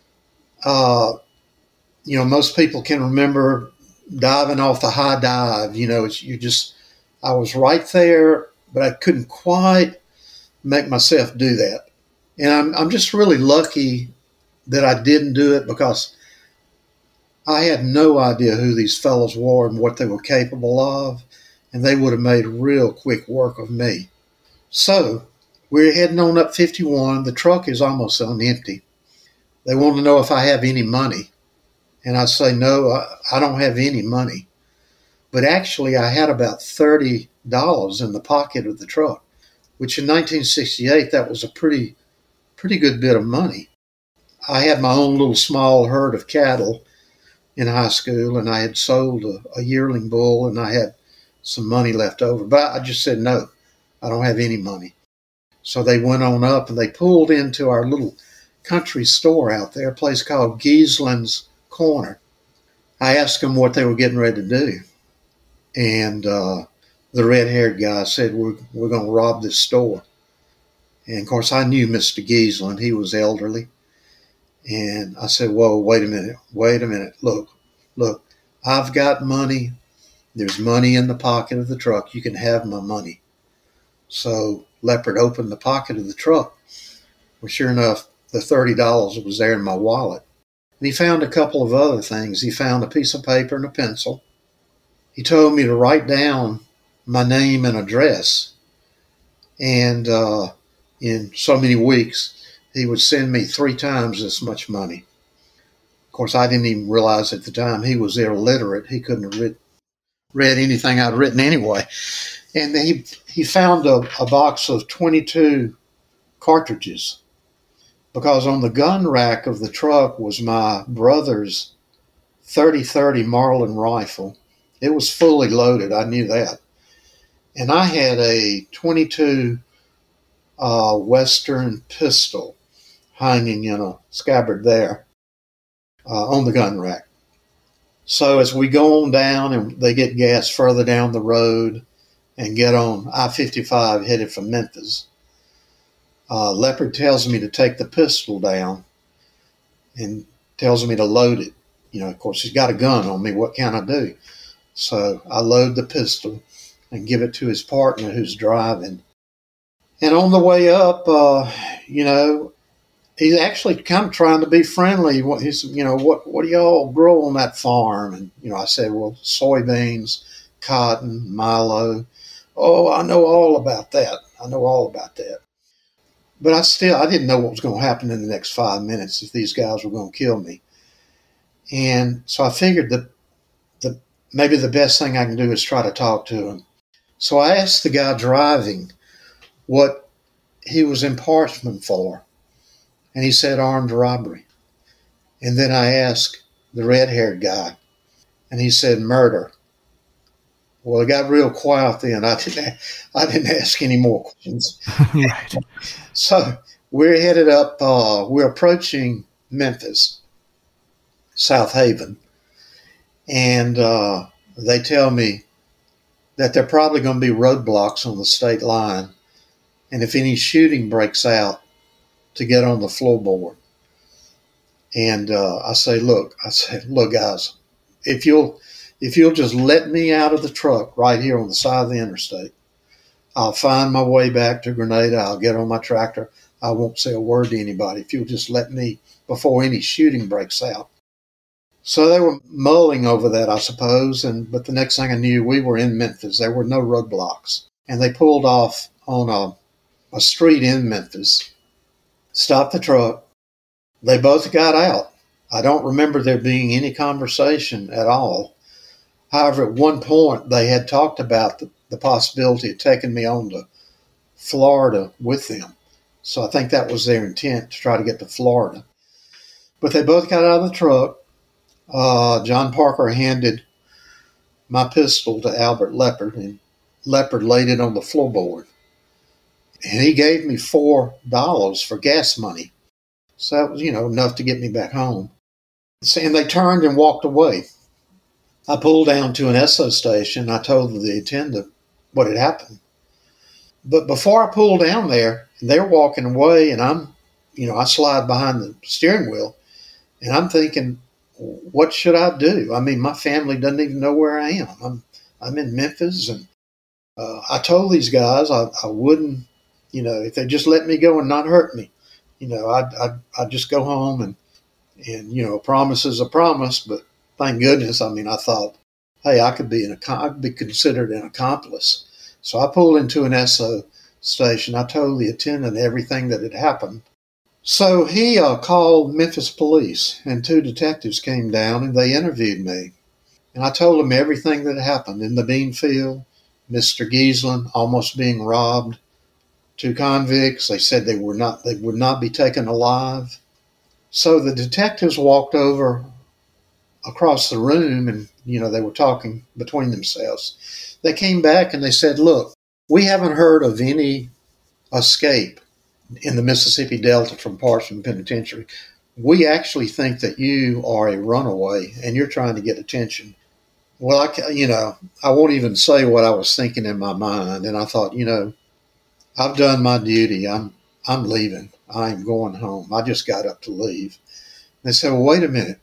most people can remember diving off the high dive. I was right there, but I couldn't quite make myself do that. And I'm just really lucky that I didn't do it, because I had no idea who these fellows were and what they were capable of, and they would have made real quick work of me. So we're heading on up 51. The truck is almost on empty. They want to know if I have any money. And I say, no, I don't have any money. But actually, I had about $30 in the pocket of the truck, which in 1968, that was a pretty good bit of money. I had my own little small herd of cattle in high school, and I had sold a yearling bull, and I had some money left over. But I just said, no, I don't have any money. So they went on up, and they pulled into our little country store out there, a place called Giesland's Corner. I asked them what they were getting ready to do. And the red-haired guy said, we're going to rob this store. And, of course, I knew Mr. Giesland. He was elderly. And I said, whoa, wait a minute. Look, I've got money. There's money in the pocket of the truck. You can have my money. So Leopard opened the pocket of the truck. Well, sure enough, the $30 was there in my wallet. And he found a couple of other things. He found a piece of paper and a pencil. He told me to write down my name and address. And in so many weeks, he would send me 3 times this much money. Of course, I didn't even realize at the time he was illiterate. He couldn't have read anything I'd written anyway. And he found a box of 22 cartridges, because on the gun rack of the truck was my brother's .30-30 Marlin rifle. It was fully loaded. I knew that. And I had a .22 Western pistol hanging in a scabbard there on the gun rack. So as we go on down and they get gas further down the road and get on I-55 headed for Memphis, Leopard tells me to take the pistol down and tells me to load it. Of course, he's got a gun on me. What can I do? So I load the pistol and give it to his partner who's driving. And on the way up, he's actually kind of trying to be friendly. He said, what do y'all grow on that farm? And, I said, well, soybeans, cotton, milo. Oh, I know all about that. But I didn't know what was going to happen in the next 5 minutes, if these guys were going to kill me. And so I figured that maybe the best thing I can do is try to talk to him. So I asked the guy driving what he was in Parchman for. And he said armed robbery. And then I asked the red-haired guy, and he said murder. Well, it got real quiet then. I didn't ask any more questions. Right. So we're headed up. We're approaching Memphis, South Haven, and they tell me that there are probably going to be roadblocks on the state line, and if any shooting breaks out, to get on the floorboard. And I say, look, guys, if you'll just let me out of the truck right here on the side of the interstate, I'll find my way back to Grenada. I'll get on my tractor. I won't say a word to anybody. If you'll just let me before any shooting breaks out. So they were mulling over that, I suppose. But the next thing I knew, we were in Memphis. There were no roadblocks. And they pulled off on a street in Memphis, stopped the truck. They both got out. I don't remember there being any conversation at all. However, at one point, they had talked about the possibility of taking me on to Florida with them. So I think that was their intent, to try to get to Florida. But they both got out of the truck. John Parker handed my pistol to Albert Leopard, and Leopard laid it on the floorboard. And he gave me $4 for gas money. So that was, enough to get me back home. And they turned and walked away. I pulled down to an Esso station. I told the attendant what had happened. But before I pulled down there, they're walking away, and I slide behind the steering wheel, and I'm thinking, what should I do? I mean, my family doesn't even know where I am. I'm in Memphis, and I told these guys I wouldn't, if they just let me go and not hurt me, I'd just go home and a promise is a promise. But thank goodness, I thought, hey, I could be considered an accomplice. So I pulled into an Esso station. I told the attendant everything that had happened. So he called Memphis police, and 2 detectives came down, and they interviewed me. And I told them everything that happened in the bean field, Mr. Giesland almost being robbed, 2 convicts. They said they would not be taken alive. So the detectives walked over across the room, and they were talking between themselves. They came back and they said, look, we haven't heard of any escape in the Mississippi Delta from Parchman Penitentiary. We actually think that you are a runaway and you're trying to get attention. Well, I won't even say what I was thinking in my mind. And I thought, I've done my duty. I'm leaving. I'm going home. I just got up to leave. They said, well, wait a minute.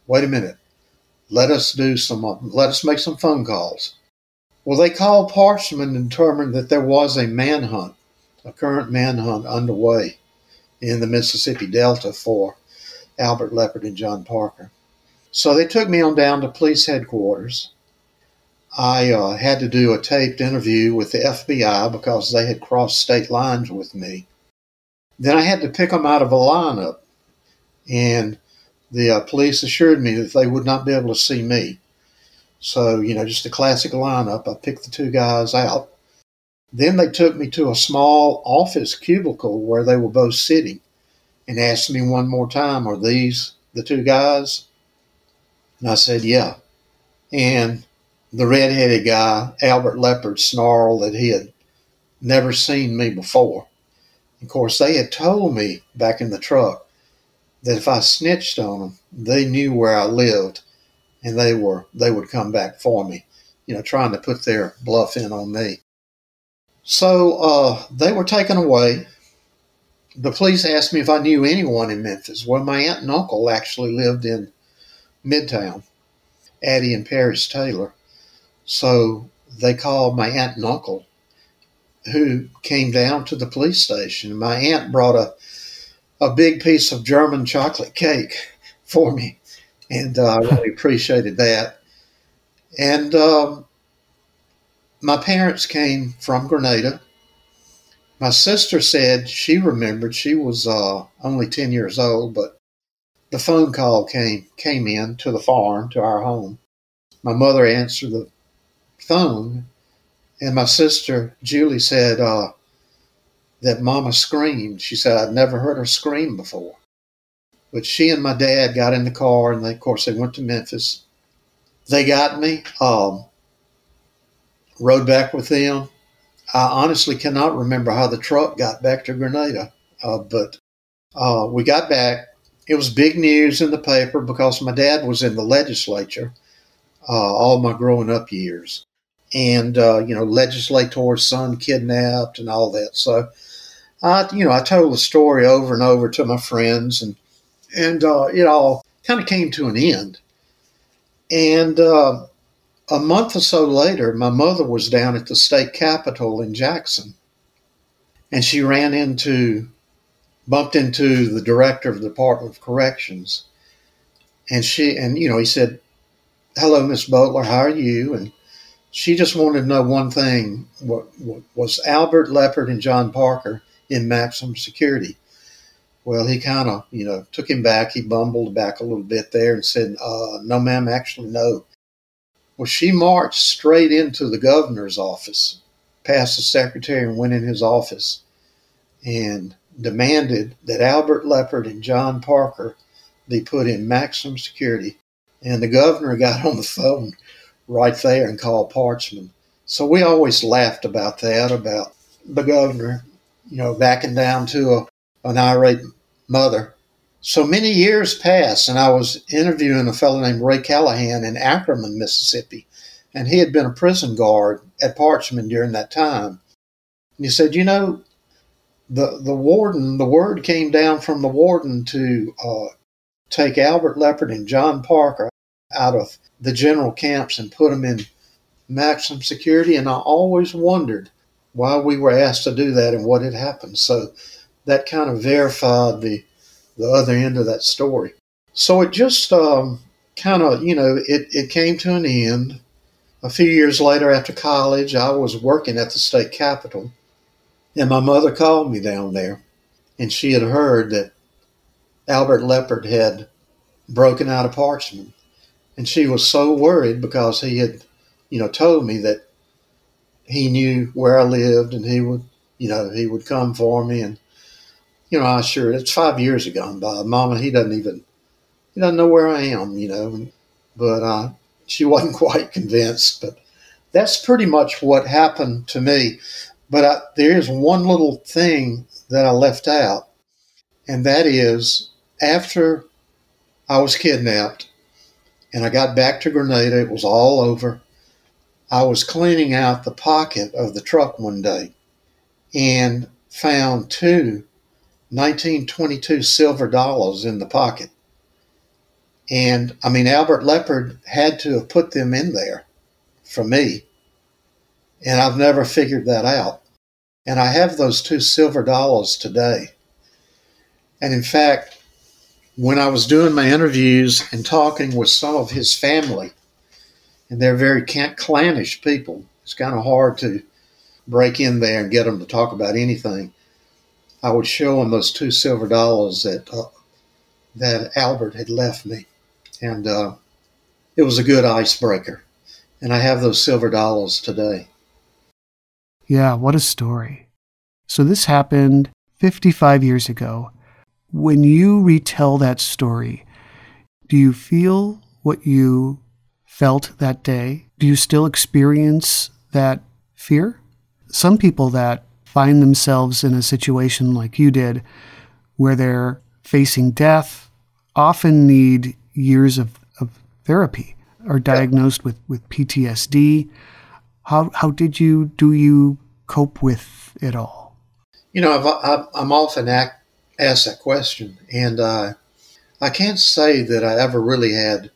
Let us make some phone calls. Well, they called Parchman and determined that there was a current manhunt underway in the Mississippi Delta for Albert Leopard and John Parker. So they took me on down to police headquarters. I had to do a taped interview with the FBI because they had crossed state lines with me. Then I had to pick them out of a lineup, and the police assured me that they would not be able to see me. So, just a classic lineup. I picked the 2 guys out. Then they took me to a small office cubicle where they were both sitting and asked me one more time, are these the 2 guys? And I said, yeah. And the redheaded guy, Albert Leopard, snarled that he had never seen me before. Of course, they had told me back in the truck that if I snitched on them, they knew where I lived, and they would come back for me, trying to put their bluff in on me. So they were taken away. The police asked me if I knew anyone in Memphis. Well, my aunt and uncle actually lived in Midtown, Addie and Paris Taylor. So they called my aunt and uncle, who came down to the police station. My aunt brought a big piece of German chocolate cake for me, and I really appreciated that. And my parents came from Grenada. My sister said she remembered. She was only 10 years old, but the phone call came in to the farm, to our home. My mother answered the phone, and my sister, Julie, said that Mama screamed. She said, I'd never heard her scream before. But she and my dad got in the car, and of course, they went to Memphis. They got me, rode back with them. I honestly cannot remember how the truck got back to Grenada, but we got back. It was big news in the paper because my dad was in the legislature all my growing up years. And, legislator's son kidnapped and all that. So, I told the story over and over to my friends, and it all kind of came to an end. And a month or so later, my mother was down at the state capitol in Jackson, and she bumped into the director of the Department of Corrections. And he said, hello, Miss Butler, how are you? And she just wanted to know one thing: was Albert Leopard and John Parker in maximum security. Well, he kind of, took him back. He bumbled back a little bit there and said, no, ma'am, actually, no. Well, she marched straight into the governor's office, past the secretary, and went in his office and demanded that Albert Leppard and John Parker be put in maximum security. And the governor got on the phone right there and called Parchman. So we always laughed about that, about the governor, backing down to an irate mother. So many years passed, and I was interviewing a fellow named Ray Callahan in Ackerman, Mississippi, and he had been a prison guard at Parchman during that time. And he said, the warden, the word came down from the warden to take Albert Leppard and John Parker out of the general camps and put them in maximum security, and I always wondered why we were asked to do that and what had happened. So that kind of verified the other end of that story. So it just it came to an end. A few years later, after college, I was working at the state capitol, and my mother called me down there, and she had heard that Albert Leppard had broken out of Parchman. And she was so worried because he had, told me that he knew where I lived and he would come for me. And, I assured it's 5 years ago by. Mama, he doesn't know where I am, But she wasn't quite convinced. But that's pretty much what happened to me. But there is one little thing that I left out, and that is after I was kidnapped and I got back to Grenada, it was all over. I was cleaning out the pocket of the truck one day and found two 1922 silver dollars in the pocket. And, Albert Leppard had to have put them in there for me. And I've never figured that out. And I have those two silver dollars today. And in fact, when I was doing my interviews and talking with some of his family, and they're very clannish people, it's kind of hard to break in there and get them to talk about anything. I would show them those two silver dollars that Albert had left me. And it was a good icebreaker. And I have those silver dollars today. Yeah, what a story. So this happened 55 years ago. When you retell that story, do you feel what you felt that day? Do you still experience that fear? Some people that find themselves in a situation like you did, where they're facing death, often need years of therapy, are diagnosed with PTSD. How do you cope with it all? I'm often asked that question, and I can't say that I ever really had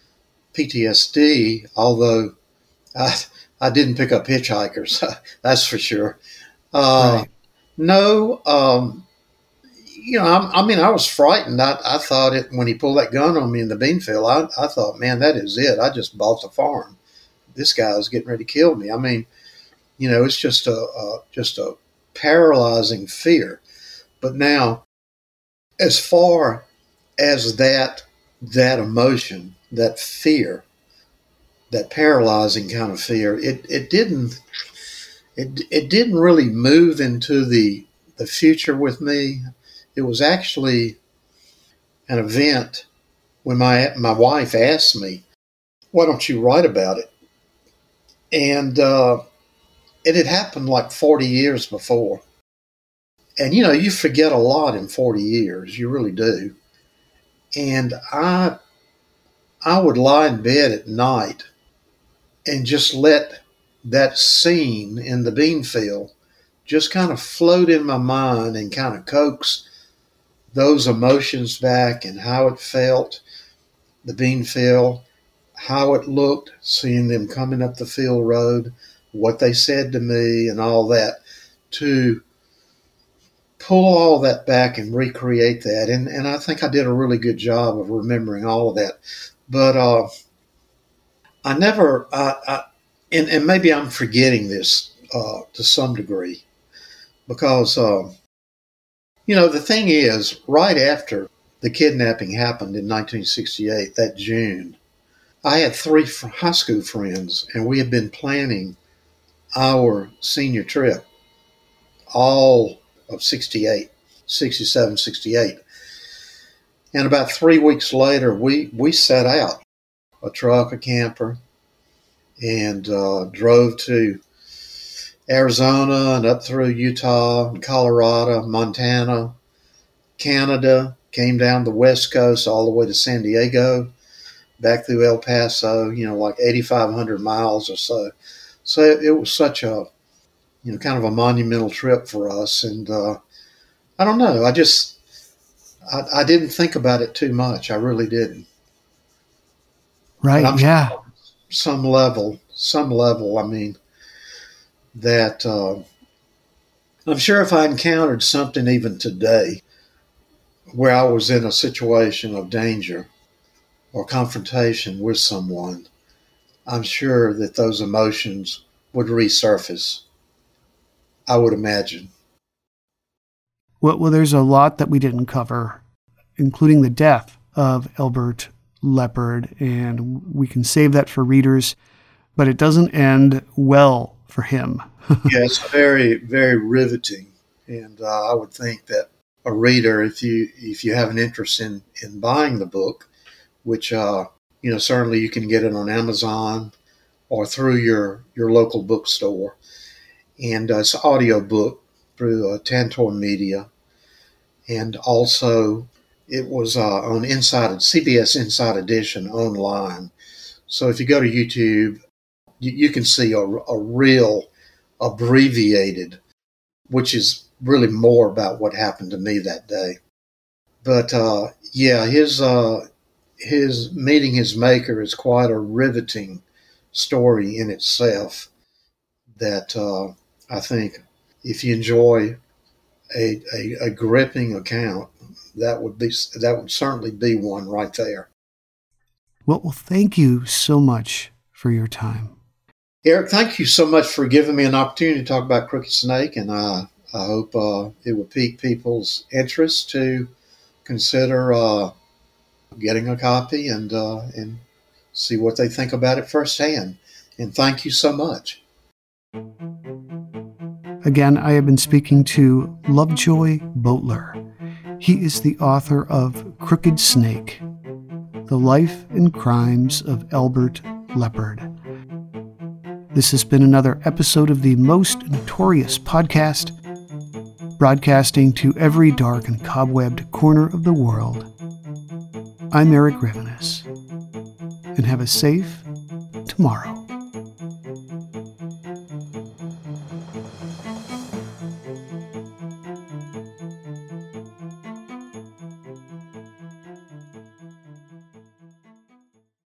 PTSD, although I didn't pick up hitchhikers, that's for sure. Right. No, I was frightened. I thought it when he pulled that gun on me in the bean field. I thought, man, that is it. I just bought the farm. This guy is getting ready to kill me. It's just a paralyzing fear. But now, as far as that emotion, that fear, that paralyzing kind of fear, it didn't really move into the future with me. It was actually an event when my wife asked me, "Why don't you write about it?" And it had happened like 40 years before. And, you forget a lot in 40 years. You really do. And I would lie in bed at night and just let that scene in the bean field just kind of float in my mind and kind of coax those emotions back and how it felt, the bean field, how it looked, seeing them coming up the field road, what they said to me and all that, to pull all that back and recreate that. And I think I did a really good job of remembering all of that. But I never, and maybe I'm forgetting this to some degree, because The thing is, right after the kidnapping happened in 1968, that June, I had 3 high school friends, and we had been planning our senior trip all of 67, 68. And about 3 weeks later, we set out, a truck, a camper, and drove to Arizona and up through Utah and Colorado, Montana, Canada, came down the West Coast all the way to San Diego, back through El Paso, like 8,500 miles or so. So it was such a, kind of a monumental trip for us. And I don't know, I didn't think about it too much. I really didn't. Right, yeah. Some level, that I'm sure if I encountered something even today where I was in a situation of danger or confrontation with someone, I'm sure that those emotions would resurface, I would imagine. Well, there's a lot that we didn't cover, including the death of Elbert Leopard, and we can save that for readers, but it doesn't end well for him. Yes, very, very riveting. And I would think that a reader, if you have an interest in buying the book, which, certainly you can get it on Amazon or through your local bookstore. And it's an audio book through Tantor Media. And also it was on CBS Inside Edition online. So if you go to YouTube, you can see a real abbreviated, which is really more about what happened to me that day. But his meeting his maker is quite a riveting story in itself. That I think if you enjoy a gripping account, that would certainly be one right there. Well, thank you so much for your time. Eric, thank you so much for giving me an opportunity to talk about Crooked Snake, and I hope it will pique people's interest to consider getting a copy and see what they think about it firsthand. And thank you so much. Again, I have been speaking to Lovejoy Boatler. He is the author of Crooked Snake, The Life and Crimes of Elbert Leopard. This has been another episode of the Most Notorious podcast, broadcasting to every dark and cobwebbed corner of the world. I'm Eric Rivenes, and have a safe tomorrow.